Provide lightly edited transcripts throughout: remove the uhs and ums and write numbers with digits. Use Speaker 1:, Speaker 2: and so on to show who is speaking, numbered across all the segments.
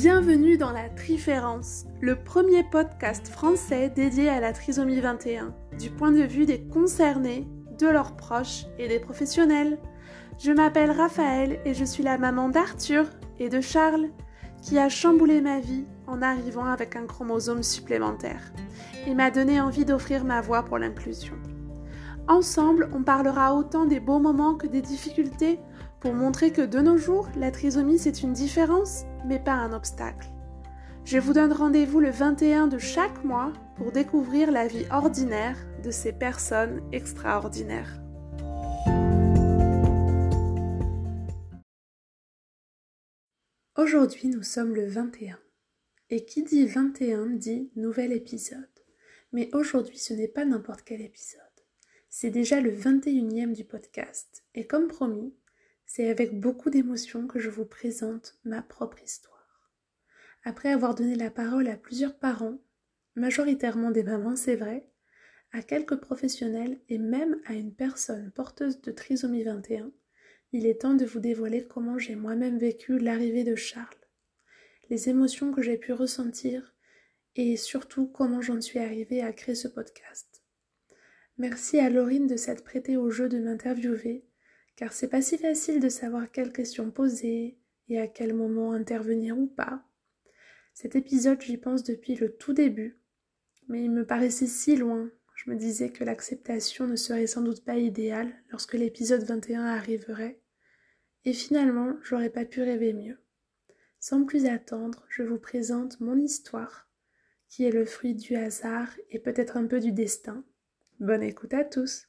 Speaker 1: Bienvenue dans la Triférence, le premier podcast français dédié à la trisomie 21, du point de vue des concernés, de leurs proches et des professionnels. Je m'appelle Raphaël et je suis la maman d'Arthur et de Charles, qui a chamboulé ma vie en arrivant avec un chromosome supplémentaire et m'a donné envie d'offrir ma voix pour l'inclusion. Ensemble, on parlera autant des beaux moments que des difficultés pour montrer que de nos jours, la trisomie c'est une différence, mais pas un obstacle. Je vous donne rendez-vous le 21 de chaque mois pour découvrir la vie ordinaire de ces personnes extraordinaires. Aujourd'hui, nous sommes le 21. Et qui dit 21 dit nouvel épisode. Mais aujourd'hui, ce n'est pas n'importe quel épisode. C'est déjà le 21e du podcast. Et comme promis, c'est avec beaucoup d'émotion que je vous présente ma propre histoire. Après avoir donné la parole à plusieurs parents, majoritairement des mamans, c'est vrai, à quelques professionnels et même à une personne porteuse de trisomie 21, il est temps de vous dévoiler comment j'ai moi-même vécu l'arrivée de Charles, les émotions que j'ai pu ressentir et surtout comment j'en suis arrivée à créer ce podcast. Merci à Laurine de s'être prêtée au jeu de m'interviewer, car c'est pas si facile de savoir quelles questions poser et à quel moment intervenir ou pas. Cet épisode, j'y pense depuis le tout début, mais il me paraissait si loin. Je me disais que l'acceptation ne serait sans doute pas idéale lorsque l'épisode 21 arriverait, et finalement, j'aurais pas pu rêver mieux. Sans plus attendre, je vous présente mon histoire, qui est le fruit du hasard et peut-être un peu du destin. Bonne écoute à tous.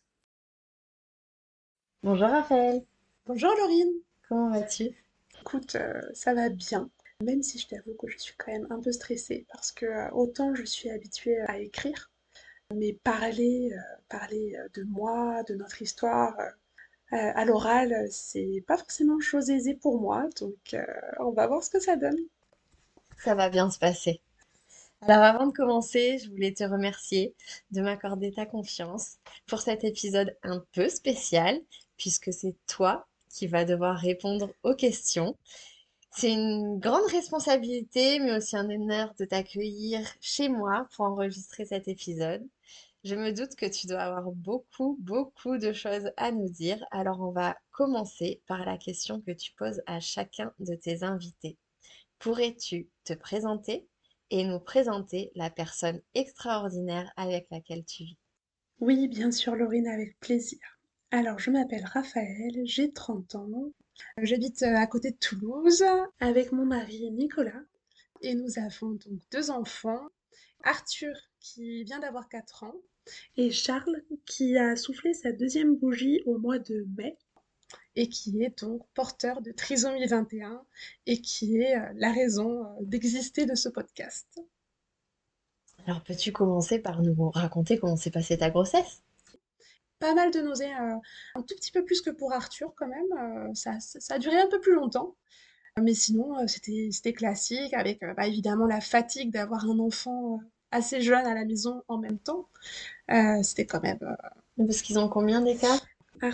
Speaker 2: Bonjour Raphaël,
Speaker 1: Bonjour Laurine.
Speaker 2: comment vas-tu?
Speaker 1: Écoute, ça va bien, même si je t'avoue que je suis quand même un peu stressée parce que autant je suis habituée à écrire, mais parler de moi, de notre histoire à l'oral, c'est pas forcément chose aisée pour moi, donc on va voir ce que ça donne.
Speaker 2: Ça va bien se passer. Alors avant de commencer, je voulais te remercier de m'accorder ta confiance pour cet épisode un peu spécial, puisque c'est toi qui vas devoir répondre aux questions. C'est une grande responsabilité, mais aussi un honneur de t'accueillir chez moi pour enregistrer cet épisode. Je me doute que tu dois avoir beaucoup de choses à nous dire, alors on va commencer par la question que tu poses à chacun de tes invités. Pourrais-tu te présenter et nous présenter la personne extraordinaire avec laquelle tu vis?
Speaker 1: Oui, bien sûr Laurine, avec plaisir. Alors, je m'appelle Raphaël, j'ai 30 ans, j'habite à côté de Toulouse avec mon mari Nicolas et nous avons donc deux enfants, Arthur qui vient d'avoir 4 ans et Charles qui a soufflé sa deuxième bougie au mois de mai et qui est donc porteur de trisomie 21 et qui est la raison d'exister de ce podcast.
Speaker 2: Alors peux-tu commencer par nous raconter comment s'est passée ta grossesse?
Speaker 1: Pas mal de nausées, un tout petit peu plus que pour Arthur quand même, ça a duré un peu plus longtemps. Mais sinon, c'était classique avec évidemment la fatigue d'avoir un enfant assez jeune à la maison en même temps. C'était quand même.
Speaker 2: Parce qu'ils ont combien d'écart?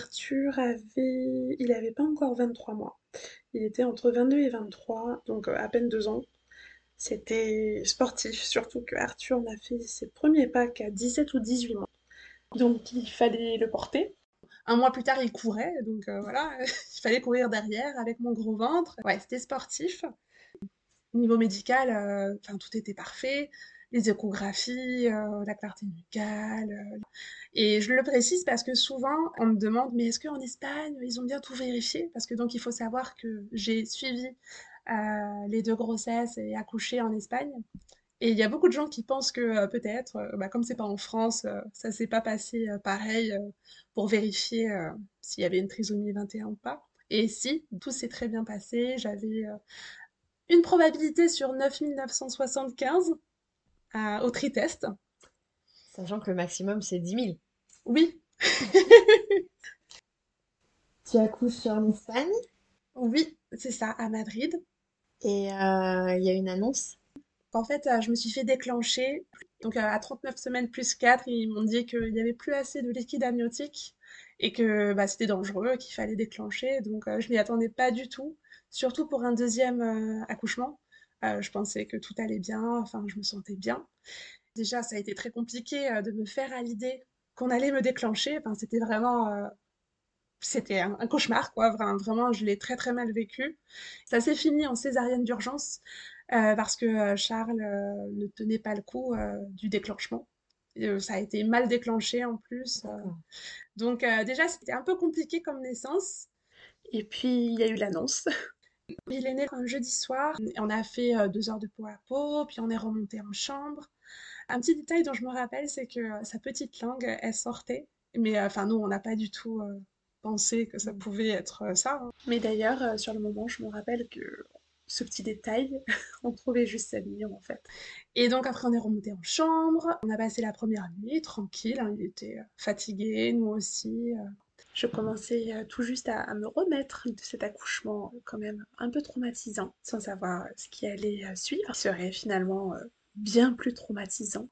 Speaker 1: Il avait pas encore 23 mois. Il était entre 22 et 23, donc à peine 2 ans. C'était sportif, surtout que Arthur n'a fait ses premiers pas qu'à 17 ou 18 mois. Donc il fallait le porter. Un mois plus tard, il courait, donc voilà, il fallait courir derrière avec mon gros ventre. Ouais, c'était sportif. Niveau médical, tout était parfait. Les échographies, la clarté nucale. Et je le précise parce que souvent, on me demande, mais est-ce qu'en Espagne, ils ont bien tout vérifié? Parce que donc, il faut savoir que j'ai suivi les deux grossesses et accouché en Espagne. Et il y a beaucoup de gens qui pensent que peut-être, comme c'est pas en France, ça s'est pas passé pareil pour vérifier s'il y avait une trisomie 21 ou pas. Et si, tout s'est très bien passé. J'avais une probabilité sur 9975 au tri-test.
Speaker 2: Sachant que le maximum c'est 10 000.
Speaker 1: Oui,
Speaker 2: Tu accouches en Espagne
Speaker 1: oui, c'est ça, à Madrid.
Speaker 2: et il y a une annonce.
Speaker 1: En fait, je me suis fait déclencher. Donc, à 39 semaines plus 4, ils m'ont dit qu'il n'y avait plus assez de liquide amniotique et que c'était dangereux, qu'il fallait déclencher. Donc, je m'y attendais pas du tout, surtout pour un deuxième accouchement. Je pensais que tout allait bien, enfin, je me sentais bien. Déjà, ça a été très compliqué de me faire à l'idée qu'on allait me déclencher. Enfin, c'était vraiment, c'était un cauchemar, quoi. Vraiment, je l'ai très très mal vécu. Ça s'est fini en césarienne d'urgence parce que Charles ne tenait pas le coup du déclenchement. Ça a été mal déclenché en plus.
Speaker 2: D'accord.
Speaker 1: Donc déjà, c'était un peu compliqué comme naissance. Et puis, il y a eu l'annonce. Il est né un jeudi soir. Et on a fait 2 heures de peau à peau, puis on est remonté en chambre. Un petit détail dont je me rappelle, c'est que sa petite langue, elle sortait. Mais enfin, nous, on n'a pas du tout pensé que ça pouvait être ça, hein. Mais d'ailleurs, sur le moment, je me rappelle que ce petit détail, on trouvait juste ça mignon en fait. Et donc après, on est remonté en chambre. On a passé la première nuit tranquille, hein. Il était fatigué, nous aussi. Je commençais tout juste à me remettre de cet accouchement quand même un peu traumatisant, sans savoir ce qui allait suivre, qui serait finalement bien plus traumatisant.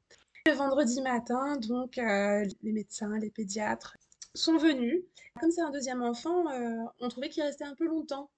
Speaker 1: Le vendredi matin, donc, les médecins, les pédiatres sont venus. Comme c'est un deuxième enfant, on trouvait qu'il restait un peu longtemps.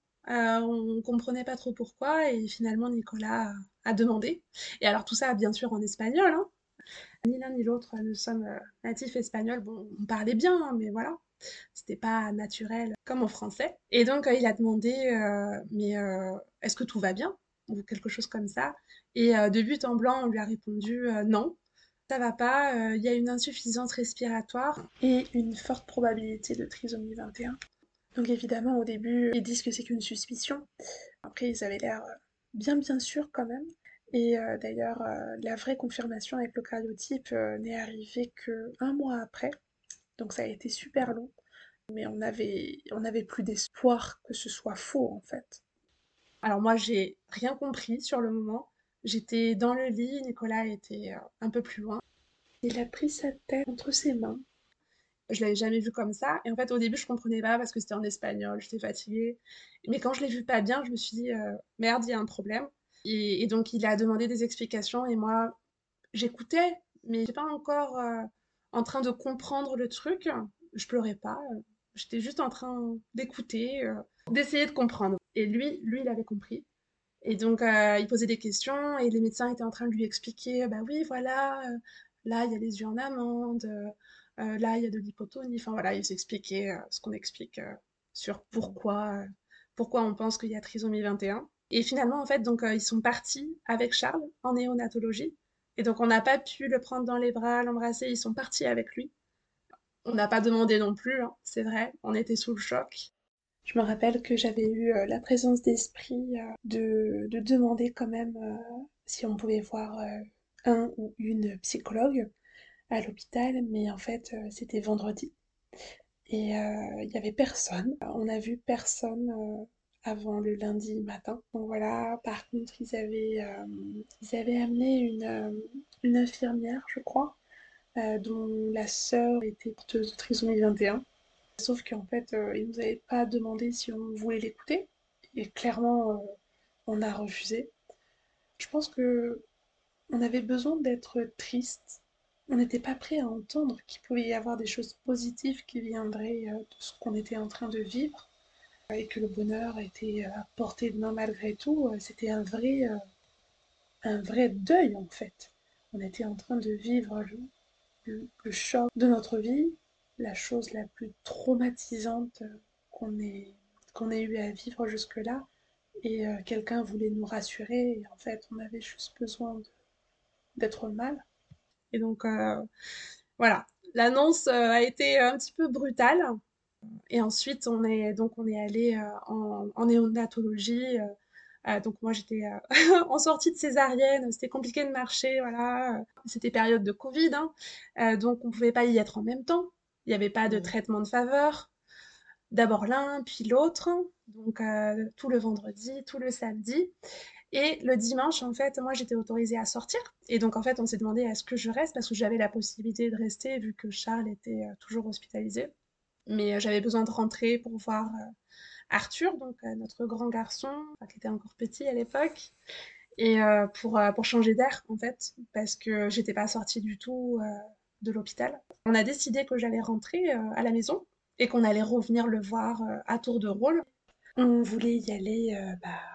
Speaker 1: On comprenait pas trop pourquoi et finalement Nicolas a demandé. Et alors tout ça, bien sûr, en espagnol, hein. Ni l'un ni l'autre ne sommes natifs espagnols. Bon, on parlait bien, hein, mais voilà, c'était pas naturel comme en français. Et donc il a demandé, mais est-ce que tout va bien? Ou quelque chose comme ça. Et de but en blanc, on lui a répondu non, ça va pas, il y a une insuffisance respiratoire et une forte probabilité de trisomie 21. Donc évidemment, au début, ils disent que c'est qu'une suspicion. Après, ils avaient l'air bien sûrs quand même. Et d'ailleurs, la vraie confirmation avec le cariotype n'est arrivée que un mois après. Donc ça a été super long. Mais on avait plus d'espoir que ce soit faux en fait. Alors moi, j'ai rien compris sur le moment. J'étais dans le lit, Nicolas était un peu plus loin. Il a pris sa tête entre ses mains. Je l'avais jamais vu comme ça. Et en fait, au début, je comprenais pas parce que c'était en espagnol, j'étais fatiguée. Mais quand je l'ai vu pas bien, je me suis dit, merde, il y a un problème. Et donc, il a demandé des explications et moi, j'écoutais, mais j'étais pas encore en train de comprendre le truc. Je pleurais pas. J'étais juste en train d'écouter, d'essayer de comprendre. Et lui, il avait compris. Et donc, il posait des questions et les médecins étaient en train de lui expliquer, bah oui, voilà, là, il y a les yeux en amande, là, il y a de l'hypotonie. Enfin, voilà, ils expliquaient ce qu'on explique sur pourquoi on pense qu'il y a trisomie 21. Et finalement, en fait, donc, ils sont partis avec Charles en néonatologie. Et donc, on n'a pas pu le prendre dans les bras, l'embrasser, ils sont partis avec lui. On n'a pas demandé non plus, hein, c'est vrai, on était sous le choc. Je me rappelle que j'avais eu la présence d'esprit de demander quand même si on pouvait voir un ou une psychologue à l'hôpital, mais en fait c'était vendredi et il n'y avait personne. On a vu personne avant le lundi matin. Donc voilà, par contre ils avaient amené une infirmière, je crois, dont la sœur était porteuse de trisomie 21. Sauf qu'en fait, il nous avait pas demandé si on voulait l'écouter. Et clairement, on a refusé. Je pense que on avait besoin d'être triste. On n'était pas prêt à entendre qu'il pouvait y avoir des choses positives qui viendraient de ce qu'on était en train de vivre et que le bonheur était à portée de main malgré tout. C'était un vrai deuil en fait. On était en train de vivre le choc de notre vie, la chose la plus traumatisante qu'on ait, qu'on ait eu à vivre jusque-là. Et quelqu'un voulait nous rassurer, et en fait, on avait juste besoin d'être mal. Et donc, voilà, l'annonce a été un petit peu brutale. Et ensuite, on est allé en néonatologie. Donc moi, j'étais en sortie de césarienne. C'était compliqué de marcher, voilà. C'était période de Covid, hein. Donc on pouvait pas y être en même temps. Il n'y avait pas de
Speaker 2: Mm.
Speaker 1: traitement de faveur. D'abord l'un, puis l'autre. Donc tout le vendredi, tout le samedi. Et le dimanche, en fait, moi, j'étais autorisée à sortir. Et donc, en fait, on s'est demandé est-ce que je reste parce que j'avais la possibilité de rester vu que Charles était toujours hospitalisé. Mais j'avais besoin de rentrer pour voir Arthur, donc notre grand garçon, qui était encore petit à l'époque, et pour changer d'air, en fait, parce que j'étais pas sortie du tout de l'hôpital. On a décidé que j'allais rentrer à la maison et qu'on allait revenir le voir à tour de rôle. On voulait y aller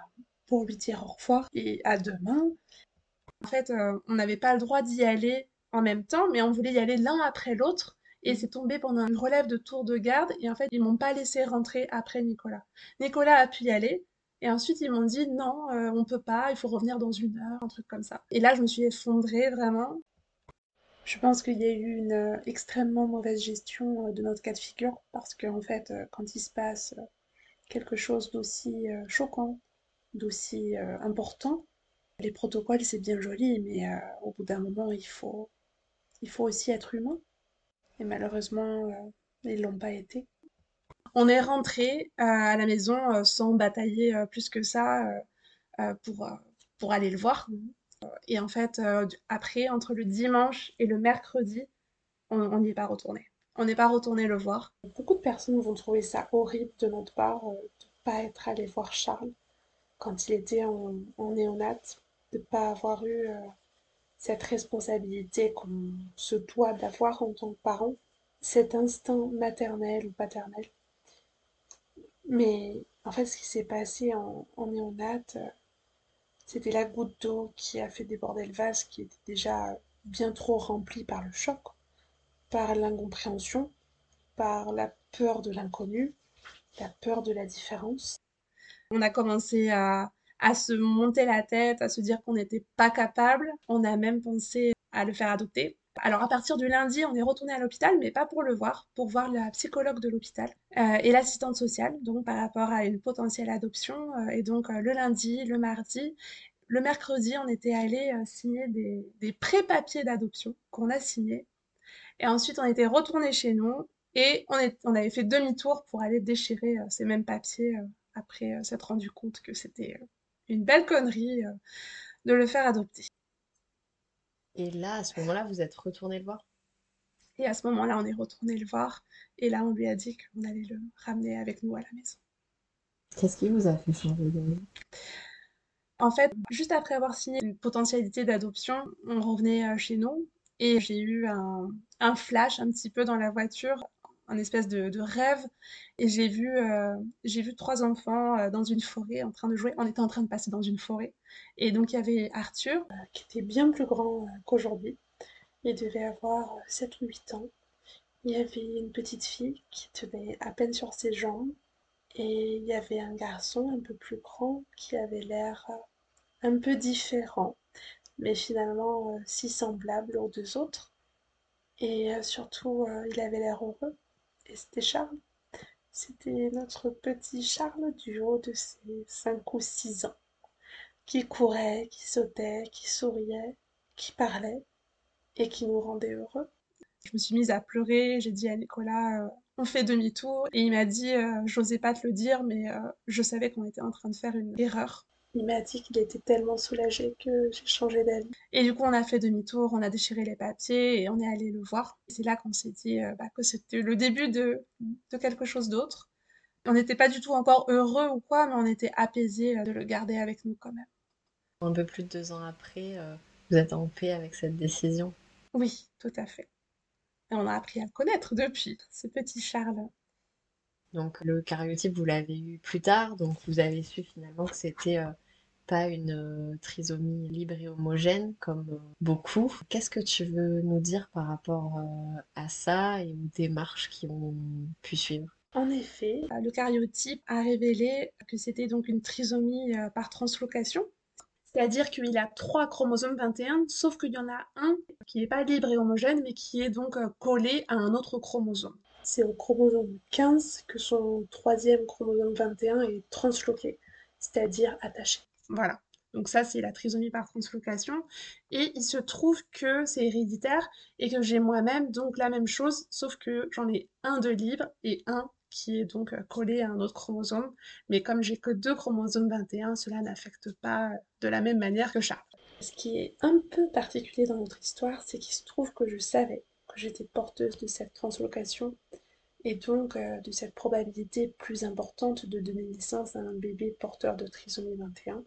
Speaker 1: pour lui dire au revoir et à demain. En fait, on n'avait pas le droit d'y aller en même temps, mais on voulait y aller l'un après l'autre. Et c'est tombé pendant une relève de tour de garde. Et en fait, ils m'ont pas laissé rentrer après Nicolas. Nicolas a pu y aller. Et ensuite, ils m'ont dit non, on peut pas, il faut revenir dans 1 heure, un truc comme ça. Et là, je me suis effondrée vraiment. Je pense qu'il y a eu une extrêmement mauvaise gestion de notre cas de figure parce qu'en fait, quand il se passe quelque chose d'aussi choquant, d'aussi important, les protocoles, c'est bien joli, mais au bout d'un moment, il faut aussi être humain. Et malheureusement, ils l'ont pas été. On est rentré à la maison sans batailler plus que ça euh, pour, euh, pour aller le voir. Et en fait, après, entre le dimanche et le mercredi, on n'y est pas retourné. On n'est pas retourné le voir. Beaucoup de personnes vont trouver ça horrible de notre part de ne pas être allé voir Charles quand il était en néonat, de ne pas avoir eu cette responsabilité qu'on se doit d'avoir en tant que parent, cet instinct maternel ou paternel. Mais en fait, ce qui s'est passé en néonat, c'était la goutte d'eau qui a fait déborder le vase qui était déjà bien trop rempli par le choc, par l'incompréhension, par la peur de l'inconnu, la peur de la différence. On a commencé à se monter la tête, à se dire qu'on n'était pas capable. On a même pensé à le faire adopter. Alors à partir du lundi, on est retourné à l'hôpital, mais pas pour le voir, pour voir la psychologue de l'hôpital et l'assistante sociale, donc par rapport à une potentielle adoption. Et donc le lundi, le mardi, le mercredi, on était allé signer des pré-papiers d'adoption qu'on a signés. Et ensuite, on était retourné chez nous et on avait fait demi-tour pour aller déchirer ces mêmes papiers après s'être rendu compte que c'était une belle connerie de le faire adopter.
Speaker 2: Et là, à ce moment-là, vous êtes retourné le voir?
Speaker 1: Et à ce moment-là, on est retourné le voir et là, on lui a dit qu'on allait le ramener avec nous à la maison.
Speaker 2: Qu'est-ce qui vous a fait changer d'avis?
Speaker 1: En fait, juste après avoir signé une potentialité d'adoption, on revenait chez nous et j'ai eu un flash un petit peu dans la voiture, un espèce de rêve, et j'ai vu 3 enfants dans une forêt en train de jouer. On était en train de passer dans une forêt. Et donc il y avait Arthur, qui était bien plus grand qu'aujourd'hui. Il devait avoir 7 ou 8 ans. Il y avait une petite fille qui tenait à peine sur ses jambes. Et il y avait un garçon un peu plus grand qui avait l'air un peu différent, mais finalement si semblable aux deux autres. Et surtout, il avait l'air heureux. Et c'était Charles. C'était notre petit Charles du haut de ses 5 ou 6 ans, qui courait, qui sautait, qui souriait, qui parlait et qui nous rendait heureux. Je me suis mise à pleurer, j'ai dit à Nicolas, on fait demi-tour. Et il m'a dit, j'osais pas te le dire, mais je savais qu'on était en train de faire une erreur. Il m'a dit qu'il était tellement soulagé que j'ai changé d'avis. Et du coup, on a fait demi-tour, on a déchiré les papiers et on est allé le voir. C'est là qu'on s'est dit que c'était le début de quelque chose d'autre. On n'était pas du tout encore heureux ou quoi, mais on était apaisés de le garder avec nous quand même.
Speaker 2: Un peu plus de 2 ans après, vous êtes en paix avec cette décision.
Speaker 1: Oui, tout à fait. Et on a appris à le connaître depuis, ce petit Charles.
Speaker 2: Donc le cariotype, vous l'avez eu plus tard, donc vous avez su finalement que c'était pas une trisomie libre et homogène comme beaucoup. Qu'est-ce que tu veux nous dire par rapport à ça et aux démarches qui ont pu suivre?
Speaker 1: En effet, le cariotype a révélé que c'était donc une trisomie par translocation, c'est-à-dire qu'il a 3 chromosomes 21, sauf qu'il y en a un qui n'est pas libre et homogène, mais qui est donc collé à un autre chromosome. C'est au chromosome 15 que son troisième chromosome 21 est transloqué, c'est-à-dire attaché. Voilà. Donc ça, c'est la trisomie par translocation. Et il se trouve que c'est héréditaire et que j'ai moi-même donc la même chose, sauf que j'en ai un de libre et un qui est donc collé à un autre chromosome. Mais comme j'ai que 2 chromosomes 21, cela n'affecte pas de la même manière que Charles. Ce qui est un peu particulier dans notre histoire, c'est qu'il se trouve que je savais que j'étais porteuse de cette translocation et donc de cette probabilité plus importante de donner naissance à un bébé porteur de trisomie 21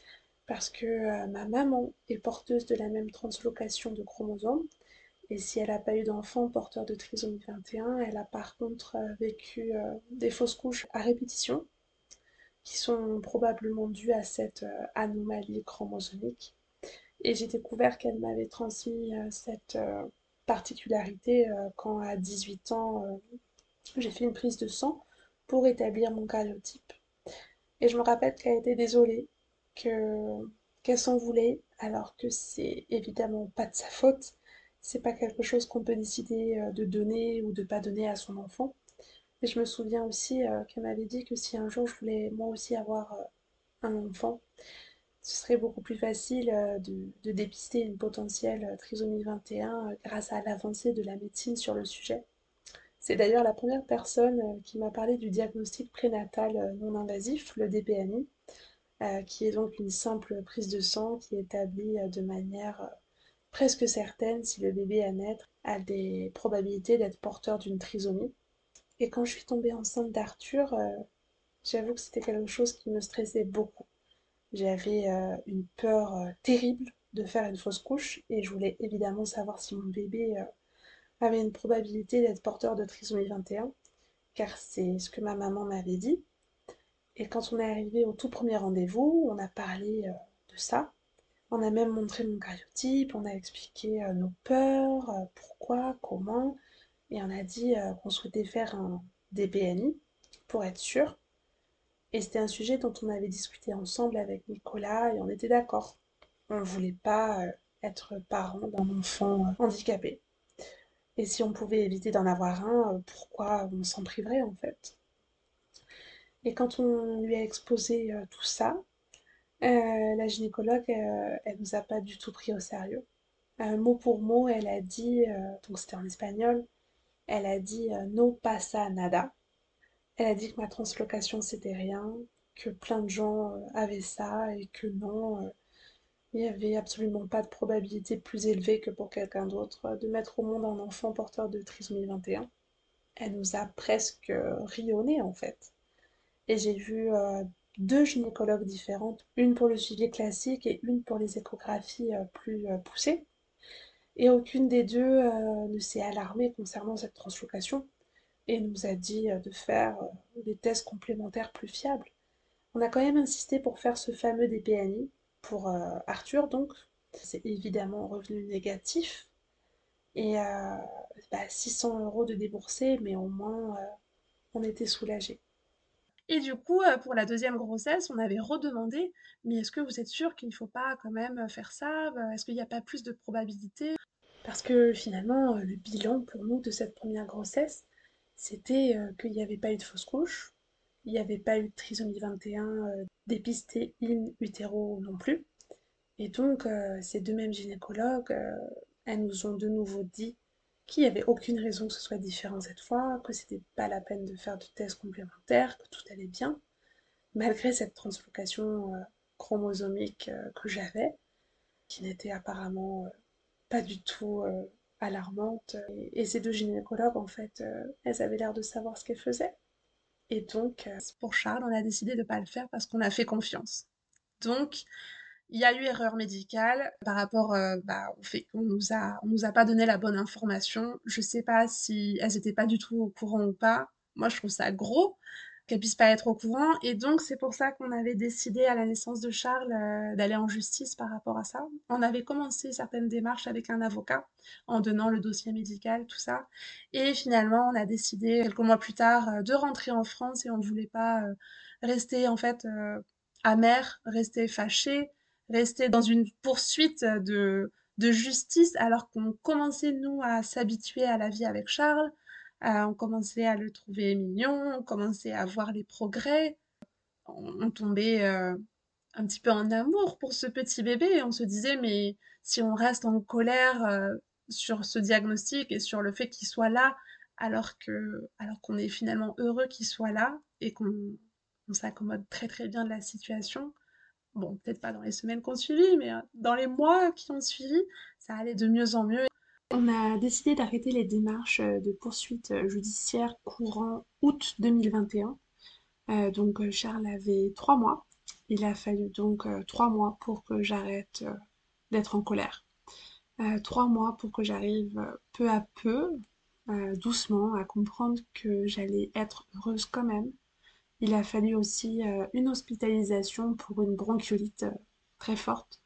Speaker 1: parce que ma maman est porteuse de la même translocation de chromosomes et si elle n'a pas eu d'enfant porteur de trisomie 21, elle a par contre vécu des fausses couches à répétition qui qui sont probablement dues à cette anomalie chromosomique. Et j'ai découvert qu'elle m'avait transmis cette particularité quand à 18 ans, j'ai fait une prise de sang pour établir mon karyotype. Et je me rappelle qu'elle était désolée, que qu'elle s'en voulait, alors que c'est évidemment pas de sa faute. C'est pas quelque chose qu'on peut décider de donner ou de pas donner à son enfant. Et je me souviens aussi qu'elle m'avait dit que si un jour je voulais moi aussi avoir un enfant, ce serait beaucoup plus facile de dépister une potentielle trisomie 21 grâce à l'avancée de la médecine sur le sujet. C'est d'ailleurs la première personne qui m'a parlé du diagnostic prénatal non invasif, le DPNI, qui est donc une simple prise de sang qui établit de manière presque certaine si le bébé à naître a des probabilités d'être porteur d'une trisomie. Et quand je suis tombée enceinte d'Arthur, j'avoue que c'était quelque chose qui me stressait beaucoup. J'avais une peur terrible de faire une fausse couche et je voulais évidemment savoir si mon bébé avait une probabilité d'être porteur de trisomie 21, car c'est ce que ma maman m'avait dit. Et quand on est arrivé au tout premier rendez-vous, on a parlé de ça. On a même montré mon cariotype, on a expliqué nos peurs, pourquoi, comment, et on a dit qu'on souhaitait faire un DPNI pour être sûr. Et c'était un sujet dont on avait discuté ensemble avec Nicolas et on était d'accord. On ne voulait pas être parent d'un enfant handicapé. Et si on pouvait éviter d'en avoir un, pourquoi on s'en priverait en fait? Et quand on lui a exposé tout ça, la gynécologue, elle nous a pas du tout pris au sérieux. Mot pour mot, elle a dit, donc c'était en espagnol, elle a dit no pasa nada. Elle a dit que ma translocation c'était rien, que plein de gens avaient ça et que non, il n'y avait absolument pas de probabilité plus élevée que pour quelqu'un d'autre de mettre au monde un enfant porteur de trisomie 21. Elle nous a presque rionné en fait. Et j'ai vu deux gynécologues différentes, une pour le suivi classique et une pour les échographies plus poussées. Et aucune des deux ne s'est alarmée concernant cette translocation et nous a dit de faire des tests complémentaires plus fiables. On a quand même insisté pour faire ce fameux DPNI pour Arthur, donc c'est évidemment revenu négatif et 600 € de déboursés, mais au moins on était soulagés. Et du coup, pour la deuxième grossesse, on avait redemandé, mais est-ce que vous êtes sûr qu'il ne faut pas quand même faire ça? Est-ce qu'il n'y a pas plus de probabilité? Parce que finalement, le bilan pour nous de cette première grossesse, c'était qu'il n'y avait pas eu de fausse couche, il n'y avait pas eu de trisomie 21 dépistée in utero non plus. Et donc, ces deux mêmes gynécologues, elles nous ont de nouveau dit qu'il n'y avait aucune raison que ce soit différent cette fois, que c'était pas la peine de faire de tests complémentaires, que tout allait bien, malgré cette translocation chromosomique que j'avais, qui n'était apparemment pas du tout alarmante. Et ces deux gynécologues, en fait, elles avaient l'air de savoir ce qu'elles faisaient. Et donc, pour Charles, on a décidé de ne pas le faire parce qu'on a fait confiance. Donc, il y a eu erreur médicale par rapport au fait qu'on nous a pas donné la bonne information. Je sais pas si elles étaient pas du tout au courant ou pas. Moi, je trouve ça gros qu'elles puissent pas être au courant. Et donc, c'est pour ça qu'on avait décidé à la naissance de Charles d'aller en justice par rapport à ça. On avait commencé certaines démarches avec un avocat en donnant le dossier médical, tout ça. Et finalement, on a décidé quelques mois plus tard de rentrer en France et on voulait pas rester en fait amer, rester fâché, rester dans une poursuite de justice alors qu'on commençait, nous, à s'habituer à la vie avec Charles, on commençait à le trouver mignon, on commençait à voir les progrès, on tombait un petit peu en amour pour ce petit bébé et on se disait, mais si on reste en colère sur ce diagnostic et sur le fait qu'il soit là, alors qu'on est finalement heureux qu'il soit là et qu'on s'accommode très très bien de la situation, bon, peut-être pas dans les semaines qui ont suivi, mais dans les mois qui ont suivi, ça allait de mieux en mieux. On a décidé d'arrêter les démarches de poursuite judiciaire courant août 2021. Donc Charles avait 3 mois. Il a fallu donc 3 mois pour que j'arrête d'être en colère. 3 mois pour que j'arrive peu à peu, doucement, à comprendre que j'allais être heureuse quand même, Il a fallu aussi une hospitalisation pour une bronchiolite très forte,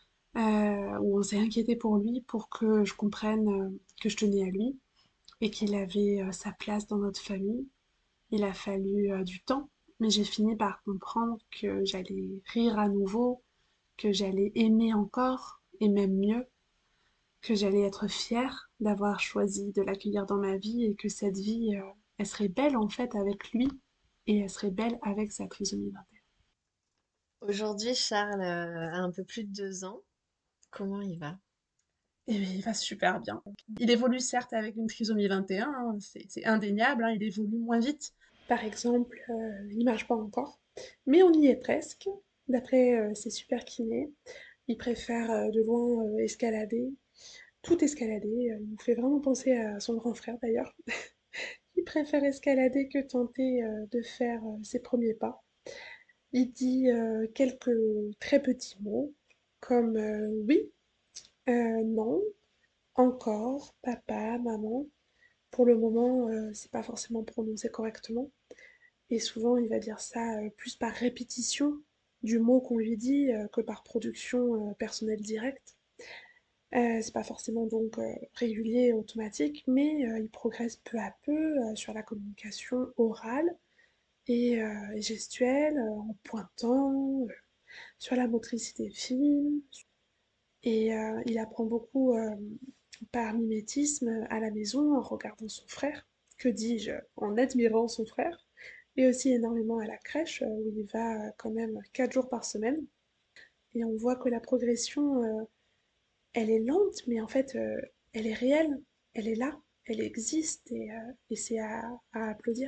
Speaker 1: où on s'est inquiété pour lui, pour que je comprenne que je tenais à lui et qu'il avait sa place dans notre famille. Il a fallu du temps, mais j'ai fini par comprendre que j'allais rire à nouveau, que j'allais aimer encore, et même mieux, que j'allais être fière d'avoir choisi de l'accueillir dans ma vie et que cette vie, elle serait belle en fait avec lui et elle serait belle avec sa trisomie 21.
Speaker 2: Aujourd'hui, Charles a un peu plus de 2 ans. Comment il va?
Speaker 1: Et bien, il va super bien. Il évolue certes avec une trisomie 21, hein, c'est indéniable, hein, il évolue moins vite. Par exemple, il marche pas encore, mais on y est presque. D'après ses super kinés, il préfère de loin escalader, tout escalader. Il nous fait vraiment penser à son grand frère d'ailleurs. Il préfère escalader que tenter de faire ses premiers pas. Il dit quelques très petits mots comme oui, non, encore, papa, maman. Pour le moment, c'est pas forcément prononcé correctement. Et souvent, il va dire ça plus par répétition du mot qu'on lui dit que par production personnelle directe. C'est pas forcément donc régulier, automatique, mais il progresse peu à peu sur la communication orale et gestuelle, en pointant, sur la motricité fine. Et il apprend beaucoup par mimétisme à la maison en regardant son frère, que dis-je, en admirant son frère, et aussi énormément à la crèche où il va quand même 4 jours par semaine. Et on voit que la progression, elle est lente, mais en fait, elle est réelle, elle est là, elle existe et c'est à applaudir.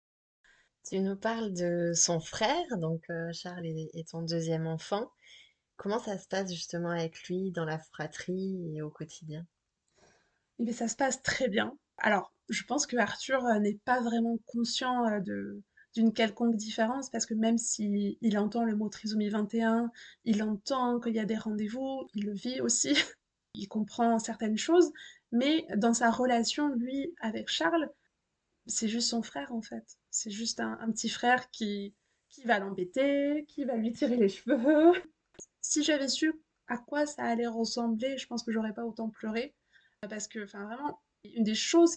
Speaker 2: Tu nous parles de son frère, donc Charles est ton deuxième enfant. Comment ça se passe justement avec lui dans la fratrie et au quotidien?
Speaker 1: Mais ça se passe très bien. Alors, je pense que Arthur n'est pas vraiment conscient d'une quelconque différence parce que même si il entend le mot trisomie 21, il entend qu'il y a des rendez-vous, il le vit aussi, il comprend certaines choses, mais dans sa relation, lui, avec Charles, c'est juste son frère en fait. C'est juste un petit frère qui va l'embêter, qui va lui tirer les cheveux. Si j'avais su à quoi ça allait ressembler, je pense que j'aurais pas autant pleuré. Parce que, enfin, vraiment, une des choses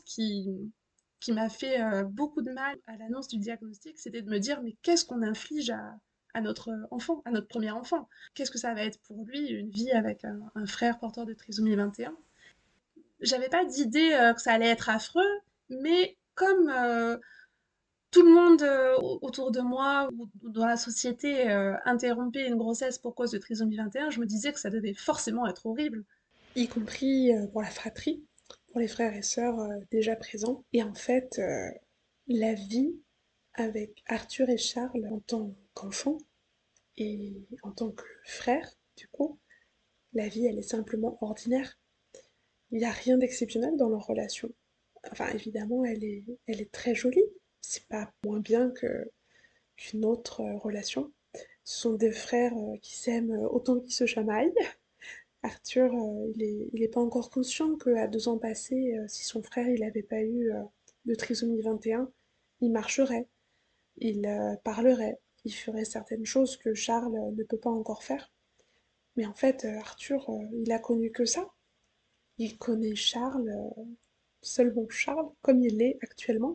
Speaker 1: qui m'a fait beaucoup de mal à l'annonce du diagnostic, c'était de me dire, mais qu'est-ce qu'on inflige à notre enfant, à notre premier enfant? Qu'est-ce que ça va être pour lui, une vie avec un frère porteur de trisomie 21? J'avais pas d'idée que ça allait être affreux, mais comme tout le monde autour de moi ou dans la société interrompait une grossesse pour cause de trisomie 21, je me disais que ça devait forcément être horrible. Y compris pour la fratrie, pour les frères et sœurs déjà présents. Et en fait, la vie avec Arthur et Charles en tant qu'enfants et en tant que frères, du coup, la vie, elle est simplement ordinaire. Il n'y a rien d'exceptionnel dans leur relation. Enfin, évidemment, elle est très jolie. C'est pas moins bien qu'une autre relation. Ce sont des frères qui s'aiment autant qu'ils se chamaillent. Arthur, il est pas encore conscient qu'à 2 ans passés, si son frère il n'avait pas eu de trisomie 21, il marcherait, il parlerait, il ferait certaines choses que Charles ne peut pas encore faire. Mais en fait, Arthur, il a connu que ça. Il connaît Charles, seulement Charles, comme il l'est actuellement,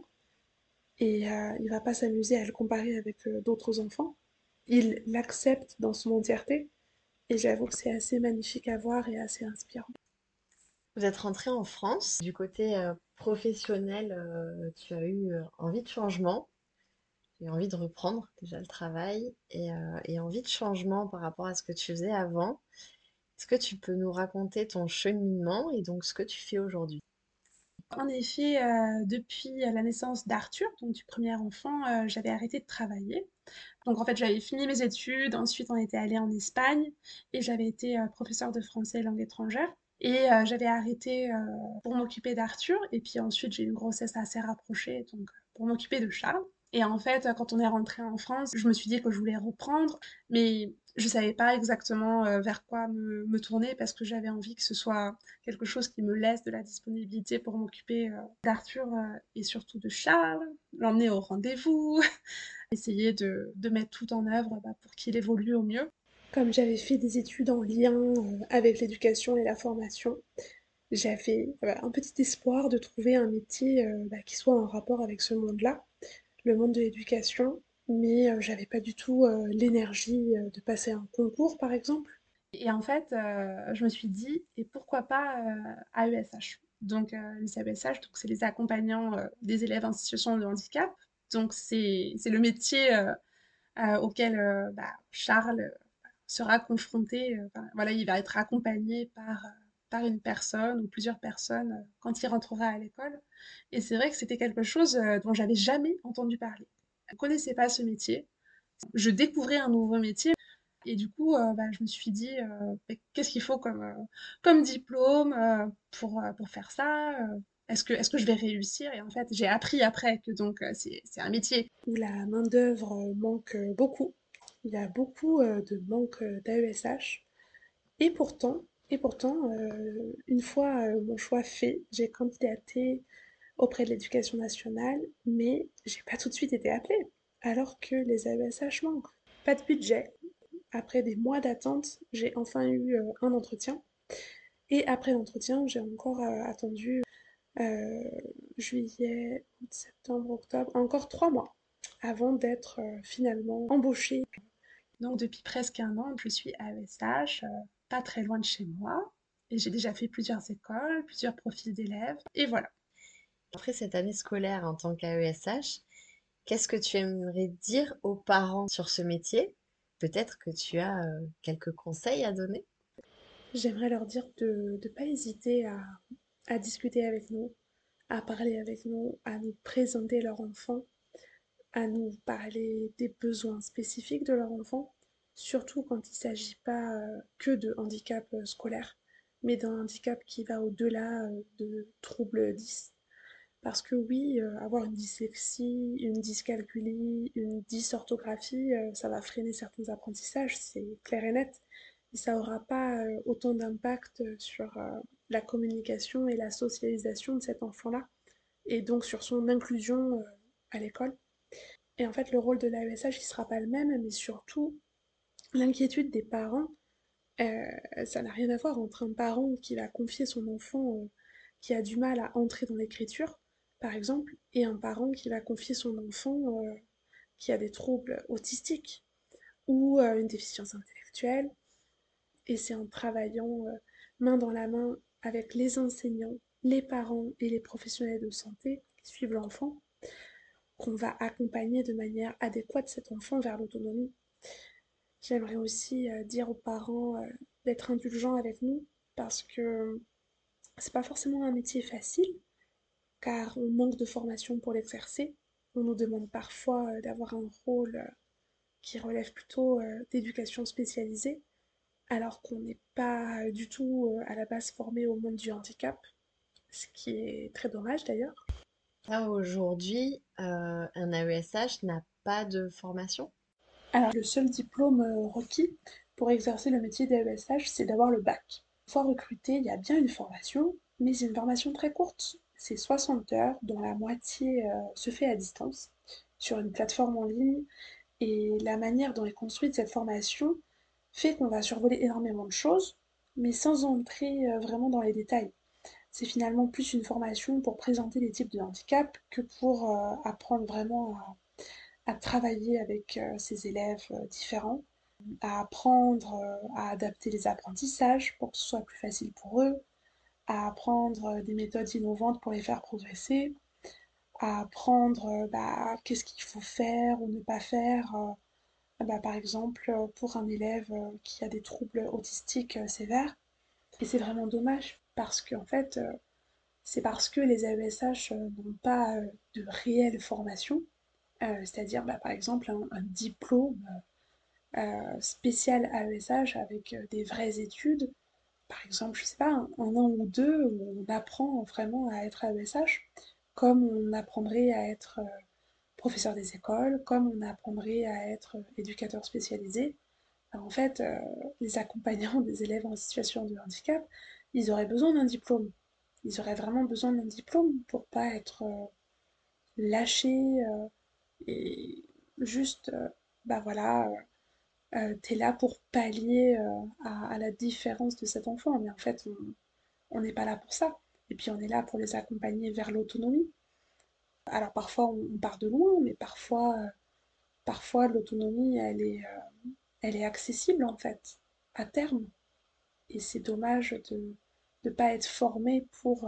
Speaker 1: et il va pas s'amuser à le comparer avec d'autres enfants. Il l'accepte dans son entièreté, et j'avoue que c'est assez magnifique à voir et assez inspirant.
Speaker 2: Vous êtes rentré en France. Du côté professionnel, tu as eu envie de changement, et envie de reprendre déjà le travail et envie de changement par rapport à ce que tu faisais avant. Est-ce que tu peux nous raconter ton cheminement et donc ce que tu fais aujourd'hui?
Speaker 1: En effet, depuis la naissance d'Arthur, donc du premier enfant, j'avais arrêté de travailler. Donc en fait, j'avais fini mes études, ensuite on était allé en Espagne et j'avais été professeure de français et langue étrangère. Et j'avais arrêté pour m'occuper d'Arthur et puis ensuite j'ai eu une grossesse assez rapprochée donc pour m'occuper de Charles. Et en fait, quand on est rentré en France, je me suis dit que je voulais reprendre, mais je savais pas exactement vers quoi me tourner parce que j'avais envie que ce soit quelque chose qui me laisse de la disponibilité pour m'occuper d'Arthur et surtout de Charles, l'emmener au rendez-vous, essayer de mettre tout en œuvre pour qu'il évolue au mieux. Comme j'avais fait des études en lien avec l'éducation et la formation, j'avais un petit espoir de trouver un métier qui soit en rapport avec ce monde-là, le monde de l'éducation, mais j'avais pas du tout l'énergie de passer un concours, par exemple. Et en fait, je me suis dit, et pourquoi pas AESH? Donc, les AESH, donc c'est les accompagnants des élèves en situation de handicap. Donc, c'est le métier auquel Charles sera confronté. Enfin, voilà, il va être accompagné par une personne ou plusieurs personnes quand il rentrera à l'école. Et c'est vrai que c'était quelque chose dont j'avais jamais entendu parler. Je ne connaissais pas ce métier. Je découvrais un nouveau métier. Et du coup, je me suis dit, qu'est-ce qu'il faut comme diplôme pour faire ça est-ce que je vais réussir? Et en fait, j'ai appris après que donc c'est un métier où la main-d'œuvre manque beaucoup. Il y a beaucoup de manque d'AESH. Et pourtant, une fois mon choix fait, j'ai candidaté auprès de l'éducation nationale, mais j'ai pas tout de suite été appelée, alors que les AESH manquent. Pas de budget. Après des mois d'attente, j'ai enfin eu un entretien. Et après l'entretien, j'ai encore attendu euh, juillet, août, septembre, octobre, encore 3 mois avant d'être finalement embauchée. Donc depuis presque un an, je suis AESH, pas très loin de chez moi. Et j'ai déjà fait plusieurs écoles, plusieurs profils d'élèves. Et voilà.
Speaker 2: Après cette année scolaire en tant qu'AESH, qu'est-ce que tu aimerais dire aux parents sur ce métier? Peut-être que tu as quelques conseils à donner?
Speaker 1: J'aimerais leur dire de ne pas hésiter à discuter avec nous, à parler avec nous, à nous présenter leur enfant, à nous parler des besoins spécifiques de leur enfant, surtout quand il ne s'agit pas que de handicap scolaire, mais d'un handicap qui va au-delà de troubles 10. Parce que oui, avoir une dyslexie, une dyscalculie, une dysorthographie, ça va freiner certains apprentissages, c'est clair et net. Et ça n'aura pas autant d'impact sur la communication et la socialisation de cet enfant-là, et donc sur son inclusion à l'école. Et en fait, le rôle de l'AESH, il sera pas le même, mais surtout, l'inquiétude des parents, ça n'a rien à voir entre un parent qui va confier son enfant qui a du mal à entrer dans l'écriture, par exemple, et un parent qui va confier son enfant qui a des troubles autistiques ou une déficience intellectuelle. Et c'est en travaillant main dans la main avec les enseignants, les parents et les professionnels de santé qui suivent l'enfant qu'on va accompagner de manière adéquate cet enfant vers l'autonomie. J'aimerais aussi dire aux parents d'être indulgents avec nous parce que c'est pas forcément un métier facile car on manque de formation pour l'exercer. On nous demande parfois d'avoir un rôle qui relève plutôt d'éducation spécialisée alors qu'on n'est pas du tout à la base formé au monde du handicap, ce qui est très dommage d'ailleurs.
Speaker 2: Là, aujourd'hui, un AESH n'a pas de formation?
Speaker 1: Alors le seul diplôme requis pour exercer le métier d'AESH, c'est d'avoir le bac. Une fois recruté, il y a bien une formation, mais c'est une formation très courte. C'est 60 heures, dont la moitié se fait à distance, sur une plateforme en ligne. Et la manière dont est construite cette formation fait qu'on va survoler énormément de choses, mais sans entrer vraiment dans les détails. C'est finalement plus une formation pour présenter les types de handicap que pour apprendre vraiment à travailler avec ces élèves différents, à apprendre à adapter les apprentissages pour que ce soit plus facile pour eux, à apprendre des méthodes innovantes pour les faire progresser, à apprendre qu'est-ce qu'il faut faire ou ne pas faire. Par exemple, pour un élève qui a des troubles autistiques sévères. Et c'est vraiment dommage parce qu'en fait, c'est parce que les AESH n'ont pas de réelle formation, c'est-à-dire par exemple un diplôme spécial AESH avec des vraies études, par exemple, je sais pas, un an ou deux où on apprend vraiment à être AESH, comme on apprendrait à être professeur des écoles, comme on apprendrait à être éducateur spécialisé. Alors, en fait, les accompagnants des élèves en situation de handicap, ils auraient besoin d'un diplôme. Ils auraient vraiment besoin d'un diplôme pour pas être lâchés et juste, bah voilà, t'es là pour pallier à la différence de cet enfant. Mais en fait, on n'est pas là pour ça. Et puis on est là pour les accompagner vers l'autonomie. Alors parfois on part de loin, mais parfois l'autonomie, elle est accessible en fait, à terme. Et c'est dommage de ne pas être formé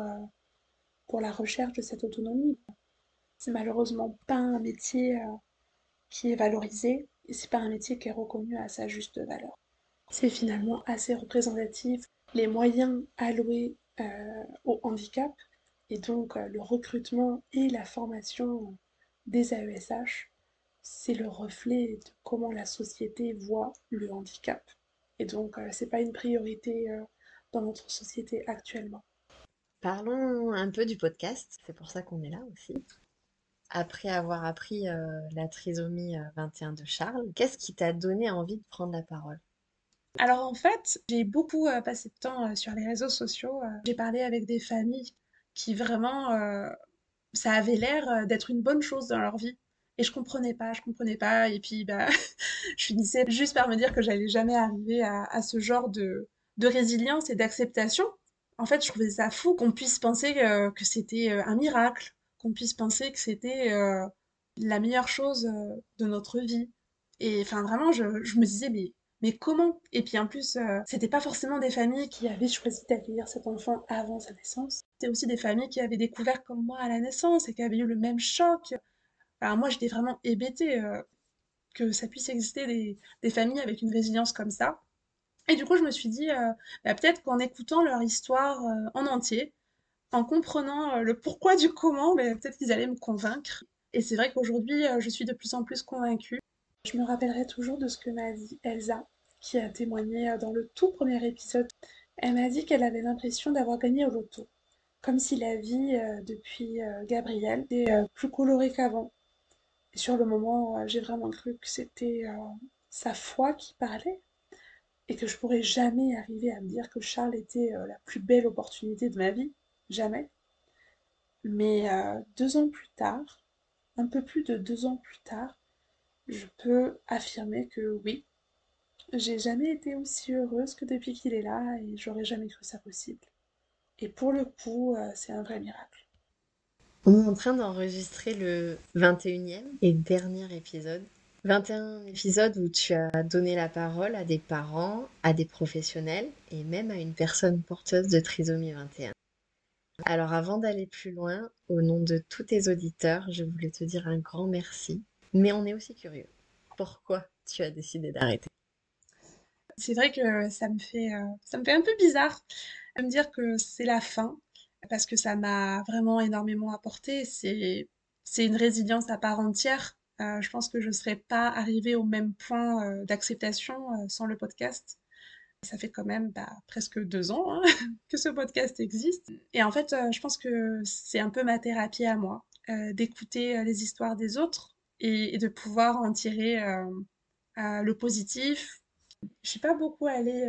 Speaker 1: pour la recherche de cette autonomie. C'est malheureusement pas un métier qui est valorisé et c'est pas un métier qui est reconnu à sa juste valeur. C'est finalement assez représentatif. Les moyens alloués au handicap et donc le recrutement et la formation des AESH, c'est le reflet de comment la société voit le handicap. Et donc, c'est pas une priorité dans notre société actuellement.
Speaker 2: Parlons un peu du podcast, c'est pour ça qu'on est là aussi. Après avoir appris la trisomie 21 de Charles, qu'est-ce qui t'a donné envie de prendre la parole?
Speaker 1: Alors en fait, j'ai beaucoup passé de temps sur les réseaux sociaux. J'ai parlé avec des familles qui vraiment, ça avait l'air d'être une bonne chose dans leur vie. Et je comprenais pas. Et puis, bah, je finissais juste par me dire que j'allais jamais arriver à ce genre de résilience et d'acceptation. En fait, je trouvais ça fou qu'on puisse penser que c'était un miracle, qu'on puisse penser que c'était la meilleure chose de notre vie. Et enfin, vraiment, je me disais, mais comment? Et puis en plus, c'était pas forcément des familles qui avaient choisi d'accueillir cet enfant avant sa naissance. C'était aussi des familles qui avaient découvert comme moi à la naissance et qui avaient eu le même choc. Alors moi, j'étais vraiment hébétée que ça puisse exister des familles avec une résilience comme ça. Et du coup, je me suis dit, bah, peut-être qu'en écoutant leur histoire en entier, en comprenant le pourquoi du comment, bah, peut-être qu'ils allaient me convaincre. Et c'est vrai qu'aujourd'hui, je suis de plus en plus convaincue. Je me rappellerai toujours de ce que m'a dit Elsa, qui a témoigné dans le tout premier épisode. Elle m'a dit qu'elle avait l'impression d'avoir gagné au loto, comme si la vie, depuis Gabriel, était plus colorée qu'avant. Et sur le moment, j'ai vraiment cru que c'était sa foi qui parlait et que je pourrais jamais arriver à me dire que Charles était la plus belle opportunité de ma vie. Jamais. Mais 2 ans plus tard, un peu plus de 2 ans plus tard, je peux affirmer que oui, j'ai jamais été aussi heureuse que depuis qu'il est là et j'aurais jamais cru ça possible. Et pour le coup, c'est un vrai miracle.
Speaker 2: On est en train d'enregistrer le 21e et dernier épisode. 21 épisodes où tu as donné la parole à des parents, à des professionnels et même à une personne porteuse de trisomie 21. Alors avant d'aller plus loin, au nom de tous tes auditeurs, je voulais te dire un grand merci. Mais on est aussi curieux. Pourquoi tu as décidé d'arrêter?
Speaker 1: C'est vrai que ça me fait un peu bizarre de me dire que c'est la fin, parce que ça m'a vraiment énormément apporté. C'est une résilience à part entière. Je pense que je ne serais pas arrivée au même point d'acceptation sans le podcast. Ça fait quand même presque 2 ans hein, que ce podcast existe. Et en fait, je pense que c'est un peu ma thérapie à moi, d'écouter les histoires des autres et de pouvoir en tirer le positif. Je suis pas beaucoup allée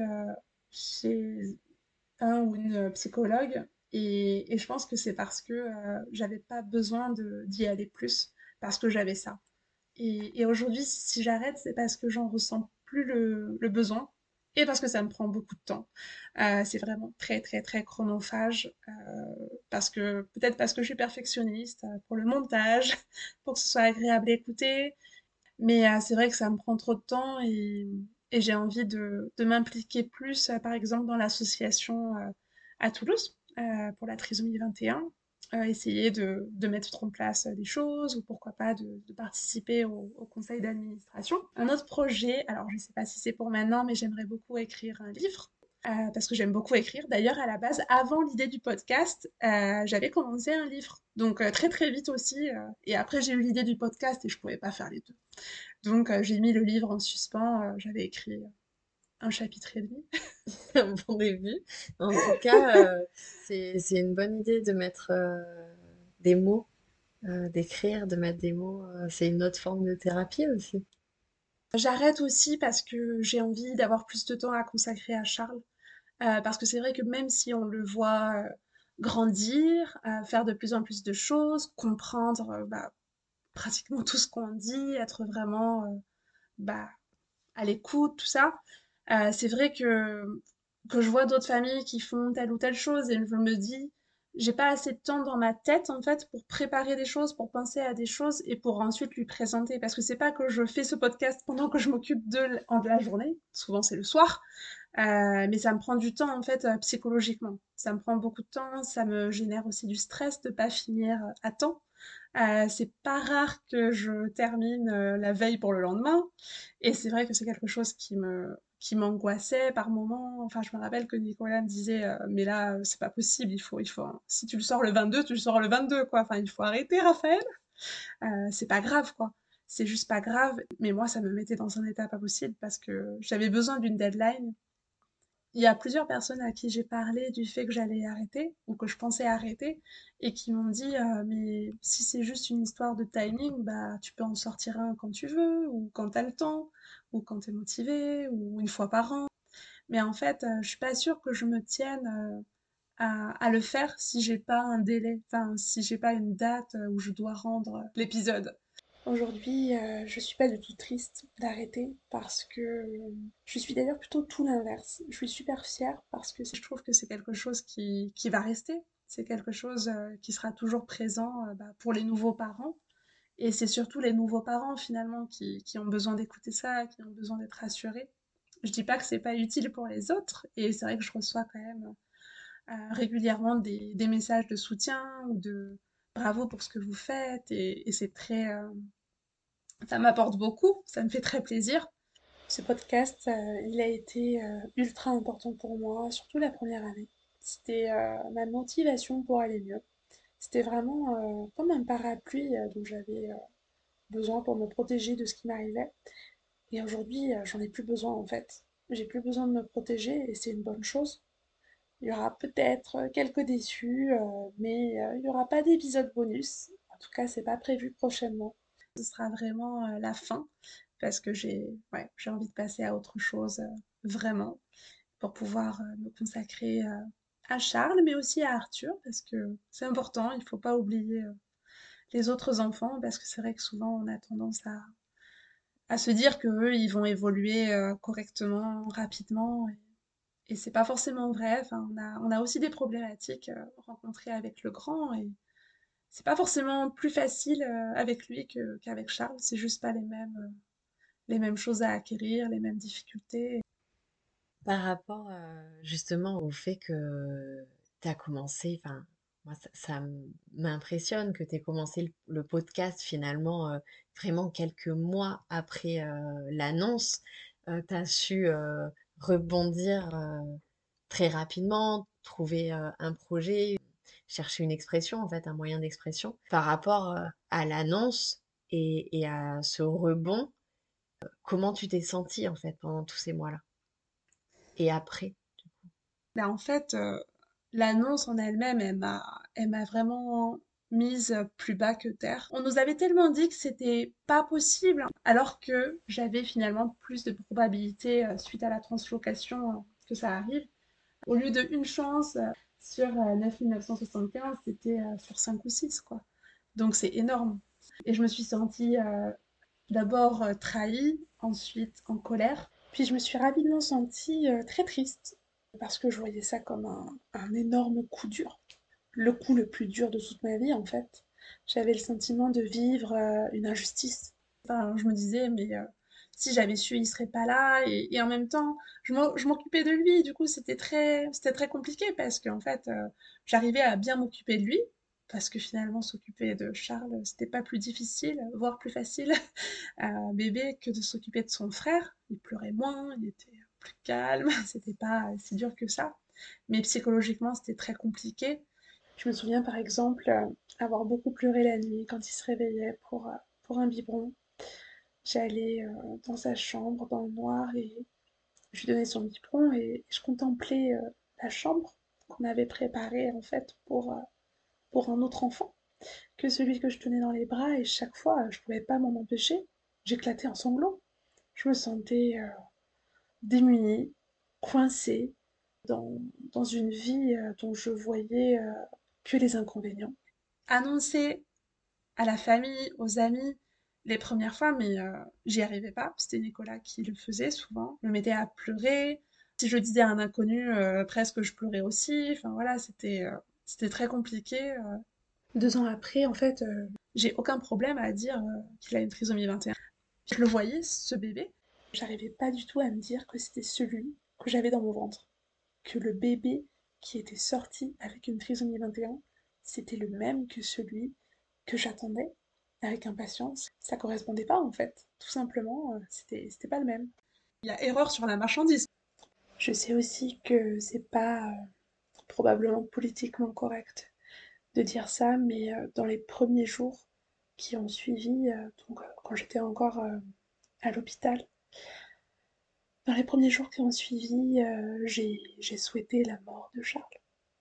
Speaker 1: chez un ou une psychologue et je pense que c'est parce que j'avais pas besoin d'y aller plus, parce que j'avais ça. Et aujourd'hui, si j'arrête, c'est parce que j'en ressens plus le besoin et parce que ça me prend beaucoup de temps. C'est vraiment très, très, très chronophage parce que peut-être parce que je suis perfectionniste pour le montage, pour que ce soit agréable à écouter. Mais c'est vrai que ça me prend trop de temps et j'ai envie de m'impliquer plus, par exemple, dans l'association à Toulouse pour la trisomie 21, essayer de mettre en place des choses ou pourquoi pas de participer au conseil d'administration. Un autre projet, alors je ne sais pas si c'est pour maintenant, mais j'aimerais beaucoup écrire un livre. Parce que j'aime beaucoup écrire. D'ailleurs, à la base, avant l'idée du podcast, j'avais commencé un livre. Donc très très vite aussi. Et après, j'ai eu l'idée du podcast et je pouvais pas faire les deux. Donc j'ai mis le livre en suspens, j'avais écrit un chapitre et demi.
Speaker 2: C'est un bon début. En tout cas, c'est une bonne idée de mettre des mots d'écrire, de mettre des mots, c'est une autre forme de thérapie aussi.
Speaker 1: J'arrête aussi parce que j'ai envie d'avoir plus de temps à consacrer à Charles. Parce que c'est vrai que même si on le voit grandir, faire de plus en plus de choses, comprendre pratiquement tout ce qu'on dit, être vraiment bah, à l'écoute, tout ça, c'est vrai que je vois d'autres familles qui font telle ou telle chose et je me dis, j'ai pas assez de temps dans ma tête en fait pour préparer des choses, pour penser à des choses et pour ensuite lui présenter. Parce que c'est pas que je fais ce podcast pendant que je m'occupe de la journée, souvent c'est le soir, mais ça me prend du temps en fait psychologiquement. Ça me prend beaucoup de temps, ça me génère aussi du stress de pas finir à temps. C'est pas rare que je termine la veille pour le lendemain, et c'est vrai que c'est quelque chose qui m'angoissait par moments. Enfin, je me rappelle que Nicolas me disait, mais là, c'est pas possible, si tu le sors le 22, tu le sors le 22, quoi. Enfin, il faut arrêter, Raphaël. C'est pas grave, quoi. C'est juste pas grave. Mais moi, ça me mettait dans un état pas possible parce que j'avais besoin d'une deadline. Il y a plusieurs personnes à qui j'ai parlé du fait que j'allais arrêter ou que je pensais arrêter et qui m'ont dit mais si c'est juste une histoire de timing, bah tu peux en sortir un quand tu veux ou quand t'as le temps ou quand t'es motivé ou une fois par an. Mais en fait, je suis pas sûre que je me tienne à le faire si j'ai pas un délai, enfin si j'ai pas une date où je dois rendre l'épisode. Aujourd'hui, je suis pas du tout triste d'arrêter parce que je suis d'ailleurs plutôt tout l'inverse. Je suis super fière parce que je trouve que c'est quelque chose qui va rester. C'est quelque chose qui sera toujours présent pour les nouveaux parents. Et c'est surtout les nouveaux parents finalement qui ont besoin d'écouter ça, qui ont besoin d'être rassurés. Je dis pas que c'est pas utile pour les autres, et c'est vrai que je reçois quand même régulièrement des messages de soutien ou de bravo pour ce que vous faites, et c'est très, ça m'apporte beaucoup, ça me fait très plaisir. Ce podcast, il a été ultra important pour moi, surtout la première année. C'était ma motivation pour aller mieux. C'était vraiment comme un parapluie dont j'avais besoin pour me protéger de ce qui m'arrivait. Et aujourd'hui, j'en ai plus besoin en fait. J'ai plus besoin de me protéger et c'est une bonne chose. Il y aura peut-être quelques déçus, mais il n'y aura pas d'épisode bonus. En tout cas, c'est pas prévu prochainement. Ce sera vraiment la fin parce que j'ai envie de passer à autre chose vraiment pour pouvoir me consacrer à Charles, mais aussi à Arthur parce que c'est important. Il ne faut pas oublier les autres enfants parce que c'est vrai que souvent on a tendance à se dire que eux ils vont évoluer correctement, rapidement. Et c'est pas forcément vrai. Enfin, on a aussi des problématiques rencontrées avec le grand et c'est pas forcément plus facile avec lui qu'avec Charles. C'est juste pas les mêmes choses à acquérir, les mêmes difficultés.
Speaker 2: Par rapport justement au fait que tu as commencé, enfin, moi m'impressionne que tu aies commencé le podcast finalement vraiment quelques mois après l'annonce. Tu as su rebondir très rapidement, trouver un projet, chercher une expression en fait, un moyen d'expression par rapport à l'annonce et à ce rebond. Comment tu t'es sentie en fait pendant tous ces mois-là et après?
Speaker 1: En fait, l'annonce en elle-même, elle m'a vraiment mise plus bas que terre. On nous avait tellement dit que c'était pas possible, alors que j'avais finalement plus de probabilités suite à la translocation que ça arrive. Au lieu de une chance sur 9 975, c'était sur 5 ou 6 quoi. Donc c'est énorme. Et je me suis sentie d'abord trahie, ensuite en colère. Puis je me suis rapidement sentie très triste parce que je voyais ça comme un énorme coup dur. Le coup le plus dur de toute ma vie en fait. J'avais le sentiment de vivre une injustice. Enfin, je me disais, mais si j'avais su, il serait pas là. Et en même temps, je m'occupais de lui. Du coup, c'était très compliqué parce qu'en fait, j'arrivais à bien m'occuper de lui. Parce que finalement, s'occuper de Charles, c'était pas plus difficile, voire plus facile à un bébé que de s'occuper de son frère. Il pleurait moins, il était plus calme, c'était pas si dur que ça. Mais psychologiquement, c'était très compliqué. Je me souviens par exemple avoir beaucoup pleuré la nuit quand il se réveillait pour un biberon. J'allais dans sa chambre, dans le noir, et je lui donnais son biberon et je contemplais la chambre qu'on avait préparée en fait pour un autre enfant. que celui que je tenais dans les bras et chaque fois, je pouvais pas m'en empêcher. J'éclatais en sanglots. Je me sentais démunie, coincée dans, dans une vie dont je voyais que les inconvénients. Annoncer à la famille, aux amis, les premières fois, mais j'y arrivais pas. C'était Nicolas qui le faisait souvent, me mettait à pleurer. Si je le disais à un inconnu, presque je pleurais aussi. Enfin voilà, c'était très compliqué. 2 ans après, en fait, j'ai aucun problème à dire qu'il a une trisomie 21. Je le voyais, ce bébé. J'arrivais pas du tout à me dire que c'était celui que j'avais dans mon ventre. Que le bébé qui était sorti avec une trisomie 21, c'était le même que celui que j'attendais avec impatience. Ça correspondait pas en fait. Tout simplement, c'était pas le même. Il y a erreur sur la marchandise. Je sais aussi que c'est pas probablement politiquement correct de dire ça, mais dans les premiers jours qui ont suivi, donc quand j'étais encore à l'hôpital, dans les premiers jours qui ont suivi, j'ai souhaité la mort de Charles.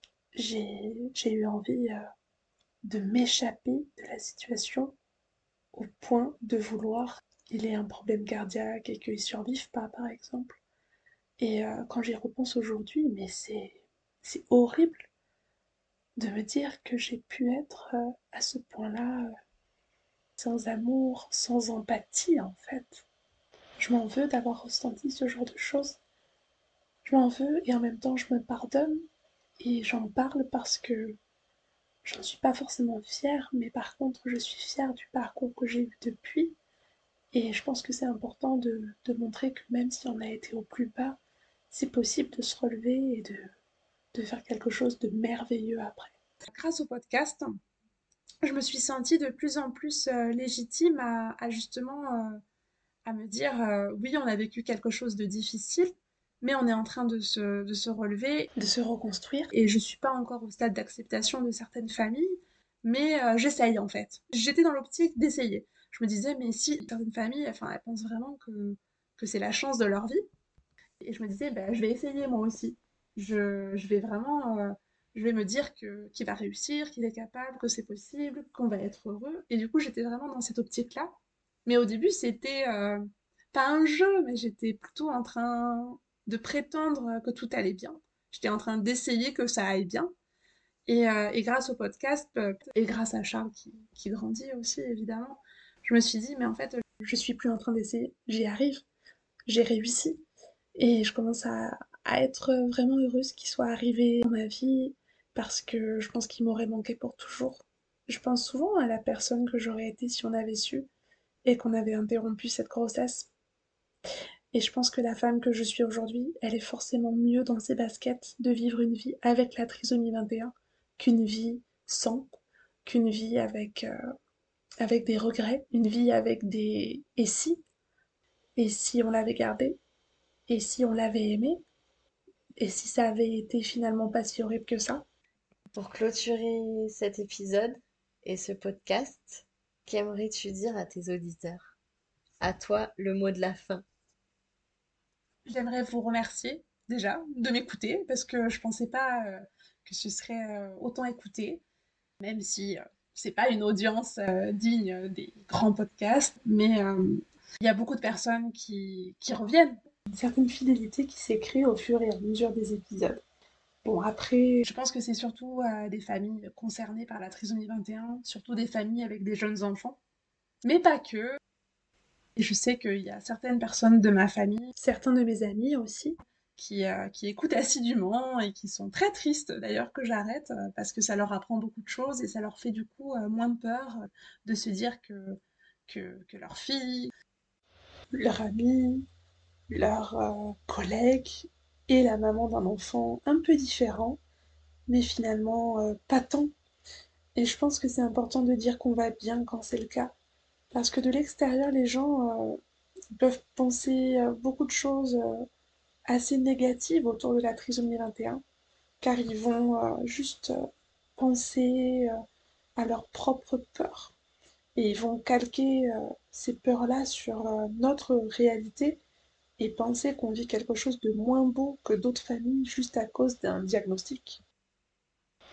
Speaker 1: J'ai eu envie de m'échapper de la situation au point de vouloir qu'il ait un problème cardiaque et qu'il survive pas, par exemple. Et quand j'y repense aujourd'hui, mais c'est horrible de me dire que j'ai pu être à ce point-là sans amour, sans empathie en fait. Je m'en veux d'avoir ressenti ce genre de choses. Je m'en veux et en même temps je me pardonne et j'en parle parce que j'en suis pas forcément fière, mais par contre je suis fière du parcours que j'ai eu depuis. Et je pense que c'est important de montrer que même si on a été au plus bas, c'est possible de se relever et de faire quelque chose de merveilleux après. Grâce au podcast, je me suis sentie de plus en plus légitime à justement à me dire oui, on a vécu quelque chose de difficile, mais on est en train de se relever, de se reconstruire. Et je suis pas encore au stade d'acceptation de certaines familles, mais j'essaye en fait. J'étais dans l'optique d'essayer. Je me disais, mais si certaines familles, enfin, elles pensent vraiment que c'est la chance de leur vie. Et je me disais, bah, je vais essayer moi aussi. Je vais vraiment, je vais me dire qu'il va réussir, qu'il est capable, que c'est possible, qu'on va être heureux. Et du coup, j'étais vraiment dans cette optique-là. Mais au début, c'était pas un jeu, mais j'étais plutôt en train de prétendre que tout allait bien. J'étais en train d'essayer que ça aille bien. Et grâce au podcast, et grâce à Charles qui grandit aussi, évidemment, je me suis dit, mais en fait, je suis plus en train d'essayer, j'y arrive, j'ai réussi. Et je commence à être vraiment heureuse qu'il soit arrivé dans ma vie parce que je pense qu'il m'aurait manqué pour toujours. Je pense souvent à la personne que j'aurais été si on avait su et qu'on avait interrompu cette grossesse. Et je pense que la femme que je suis aujourd'hui, elle est forcément mieux dans ses baskets de vivre une vie avec la trisomie 21 qu'une vie sans, qu'une vie avec des regrets, une vie avec des et si on l'avait gardée, et si on l'avait aimée, et si ça avait été finalement pas si horrible que ça.
Speaker 2: Pour clôturer cet épisode et ce podcast, qu'aimerais-tu dire à tes auditeurs? À toi, le mot de la fin.
Speaker 1: J'aimerais vous remercier déjà de m'écouter parce que je pensais pas que ce serait autant écouté, même si c'est pas une audience digne des grands podcasts, mais il y a beaucoup de personnes qui reviennent. Une certaine fidélité qui s'est créée au fur et à mesure des épisodes. Bon, après, je pense que c'est surtout des familles concernées par la trisomie 21, surtout des familles avec des jeunes enfants, mais pas que. Et je sais qu'il y a certaines personnes de ma famille, certains de mes amis aussi, qui écoutent assidûment et qui sont très tristes d'ailleurs que j'arrête parce que ça leur apprend beaucoup de choses et ça leur fait du coup moins de peur de se dire que leur fille, leur amie, leur collègue est la maman d'un enfant un peu différent, mais finalement pas tant. Et je pense que c'est important de dire qu'on va bien quand c'est le cas. Parce que de l'extérieur, les gens peuvent penser beaucoup de choses assez négatives autour de la trisomie 21, car ils vont juste penser à leurs propres peurs. Et ils vont calquer ces peurs-là sur notre réalité et penser qu'on vit quelque chose de moins beau que d'autres familles juste à cause d'un diagnostic.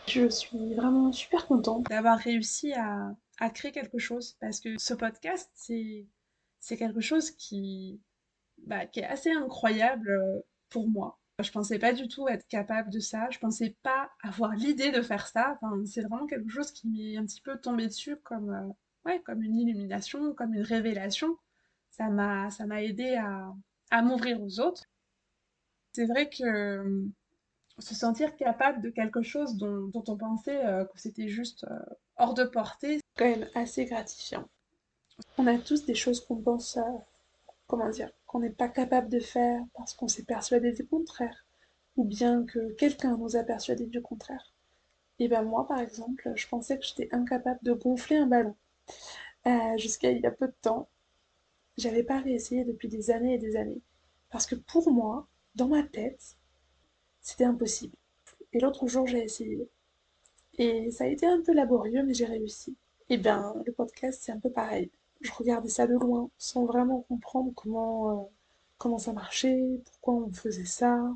Speaker 1: Je suis vraiment super contente d'avoir réussi à créer quelque chose parce que ce podcast, c'est quelque chose qui est assez incroyable pour moi. Je pensais pas du tout être capable de ça, je pensais pas avoir l'idée de faire ça. Enfin, c'est vraiment quelque chose qui m'est un petit peu tombé dessus comme, ouais, comme une illumination, comme une révélation. Ça m'a aidé à m'ouvrir aux autres. C'est vrai que se sentir capable de quelque chose dont on pensait que c'était juste hors de portée, c'est quand même assez gratifiant. On a tous des choses qu'on pense, comment dire, qu'on n'est pas capable de faire parce qu'on s'est persuadé du contraire, ou bien que quelqu'un nous a persuadé du contraire. Et ben moi, par exemple, je pensais que j'étais incapable de gonfler un ballon. Jusqu'à il y a peu de temps, j'avais pas réessayé depuis des années et des années. Parce que pour moi, dans ma tête, c'était impossible. Et l'autre jour, j'ai essayé. Et ça a été un peu laborieux, mais j'ai réussi. Et bien, le podcast, c'est un peu pareil. Je regardais ça de loin, sans vraiment comprendre comment ça marchait, pourquoi on faisait ça.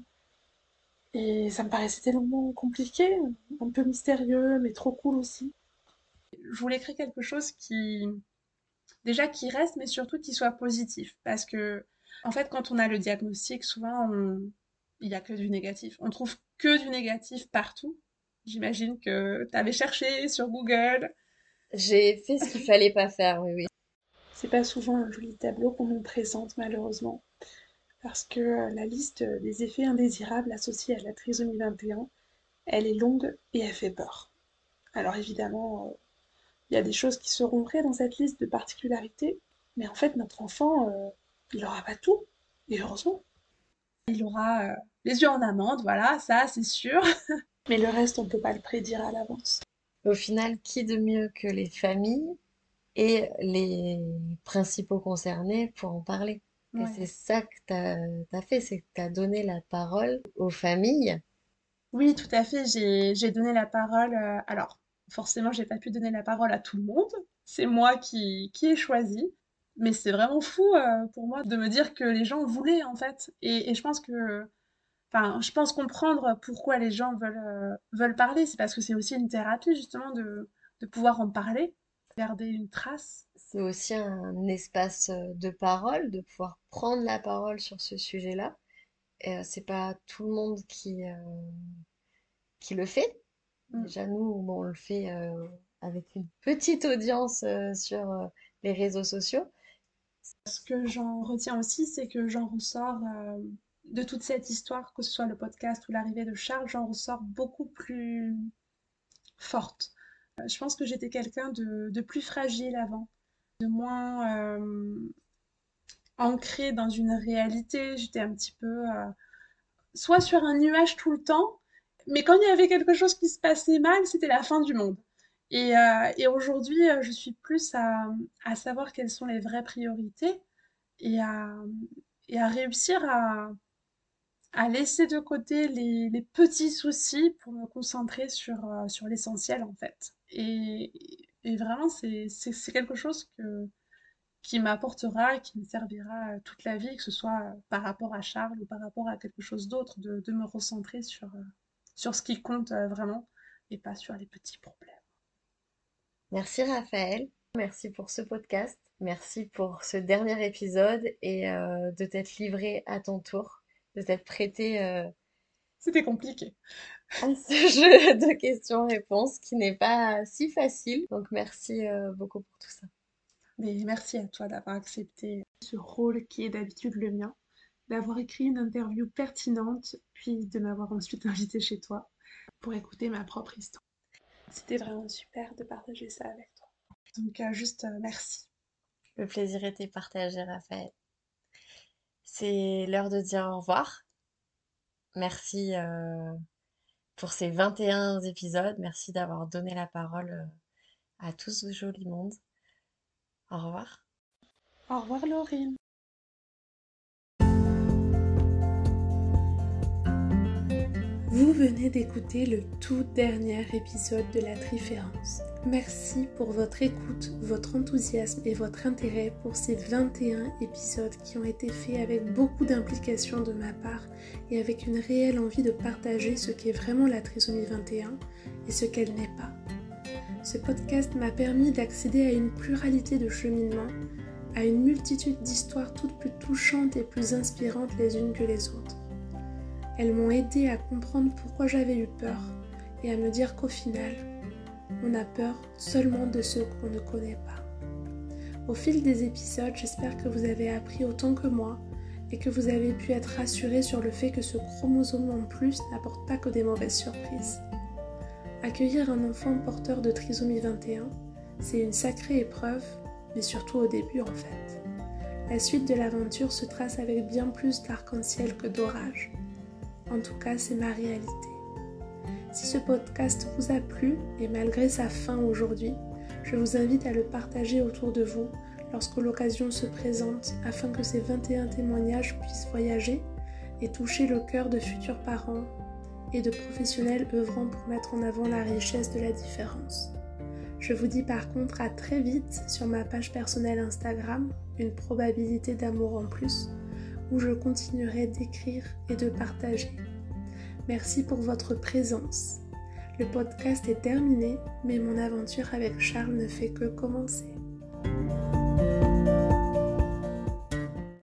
Speaker 1: Et ça me paraissait tellement compliqué, un peu mystérieux, mais trop cool aussi. Je voulais créer quelque chose déjà qui reste, mais surtout qui soit positif. Parce que, en fait, quand on a le diagnostic, souvent, il n'y a que du négatif. On trouve que du négatif partout. J'imagine que tu avais cherché sur Google.
Speaker 2: J'ai fait ce qu'il fallait pas faire, oui, oui.
Speaker 1: C'est pas souvent un joli tableau qu'on nous présente, malheureusement, parce que la liste des effets indésirables associés à la trisomie 21, elle est longue et elle fait peur. Alors évidemment, il y a des choses qui seront vraies dans cette liste de particularités, mais en fait, notre enfant, il aura pas tout, et heureusement. Il aura les yeux en amande, voilà, ça c'est sûr. Mais le reste, on peut pas le prédire à l'avance.
Speaker 2: Au final, qui de mieux que les familles et les principaux concernés pour en parler? Et c'est
Speaker 1: Ouais.
Speaker 2: ça que t'as fait, c'est que t'as donné la parole aux familles.
Speaker 1: Oui, tout à fait. J'ai donné la parole. Alors, forcément, j'ai pas pu donner la parole à tout le monde. C'est moi qui ai choisi. Mais c'est vraiment fou pour moi de me dire que les gens voulaient en fait. Et je pense que, enfin, je pense comprendre pourquoi les gens veulent parler. C'est parce que c'est aussi une thérapie justement de pouvoir en parler, garder une trace.
Speaker 2: C'est aussi un espace de parole, de pouvoir prendre la parole sur ce sujet-là. Et c'est pas tout le monde qui le fait.
Speaker 1: Mm.
Speaker 2: Déjà, nous, bon, on le fait avec une petite audience sur les réseaux sociaux.
Speaker 1: Ce que j'en retiens aussi, c'est que j'en ressors de toute cette histoire, que ce soit le podcast ou l'arrivée de Charles, j'en ressors beaucoup plus forte. Je pense que j'étais quelqu'un de plus fragile avant, de moins ancré dans une réalité. J'étais un petit peu soit sur un nuage tout le temps, mais quand il y avait quelque chose qui se passait mal, c'était la fin du monde. Et aujourd'hui, je suis plus à savoir quelles sont les vraies priorités et et à réussir à laisser de côté les petits soucis pour me concentrer sur l'essentiel en fait. Et vraiment, c'est quelque chose qui m'apportera, qui me servira toute la vie, que ce soit par rapport à Charles ou par rapport à quelque chose d'autre, de me recentrer sur ce qui compte vraiment et pas sur les petits problèmes.
Speaker 2: Merci Raphaël, merci pour ce podcast, merci pour ce dernier épisode et de t'être livré à ton tour, de t'être prêté
Speaker 1: C'était compliqué.
Speaker 2: à ce jeu de questions-réponses qui n'est pas si facile. Donc merci beaucoup pour tout ça.
Speaker 1: Mais merci à toi d'avoir accepté ce rôle qui est d'habitude le mien, d'avoir écrit une interview pertinente, puis de m'avoir ensuite invité chez toi pour écouter ma propre histoire. C'était vraiment super de partager ça avec toi. Donc juste merci.
Speaker 2: Le plaisir était partagé, Raphaël. C'est l'heure de dire au revoir. Merci pour ces 21 épisodes. Merci d'avoir donné la parole à tout ce joli monde. Au revoir.
Speaker 1: Au revoir Laurine. Vous venez d'écouter le tout dernier épisode de La Triférence. Merci pour votre écoute, votre enthousiasme et votre intérêt pour ces 21 épisodes qui ont été faits avec beaucoup d'implication de ma part et avec une réelle envie de partager ce qu'est vraiment la trisomie 21 et ce qu'elle n'est pas. Ce podcast m'a permis d'accéder à une pluralité de cheminements, à une multitude d'histoires toutes plus touchantes et plus inspirantes les unes que les autres. Elles m'ont aidé à comprendre pourquoi j'avais eu peur et à me dire qu'au final, on a peur seulement de ceux qu'on ne connaît pas. Au fil des épisodes, j'espère que vous avez appris autant que moi et que vous avez pu être rassurés sur le fait que ce chromosome en plus n'apporte pas que des mauvaises surprises. Accueillir un enfant porteur de trisomie 21, c'est une sacrée épreuve, mais surtout au début en fait. La suite de l'aventure se trace avec bien plus d'arc-en-ciel que d'orage. En tout cas, c'est ma réalité. Si ce podcast vous a plu, et malgré sa fin aujourd'hui, je vous invite à le partager autour de vous lorsque l'occasion se présente afin que ces 21 témoignages puissent voyager et toucher le cœur de futurs parents et de professionnels œuvrant pour mettre en avant la richesse de la différence. Je vous dis par contre à très vite sur ma page personnelle Instagram, une probabilité d'amour en plus, où je continuerai d'écrire et de partager. Merci pour votre présence. Le podcast est terminé, mais mon aventure avec Charles ne fait que commencer.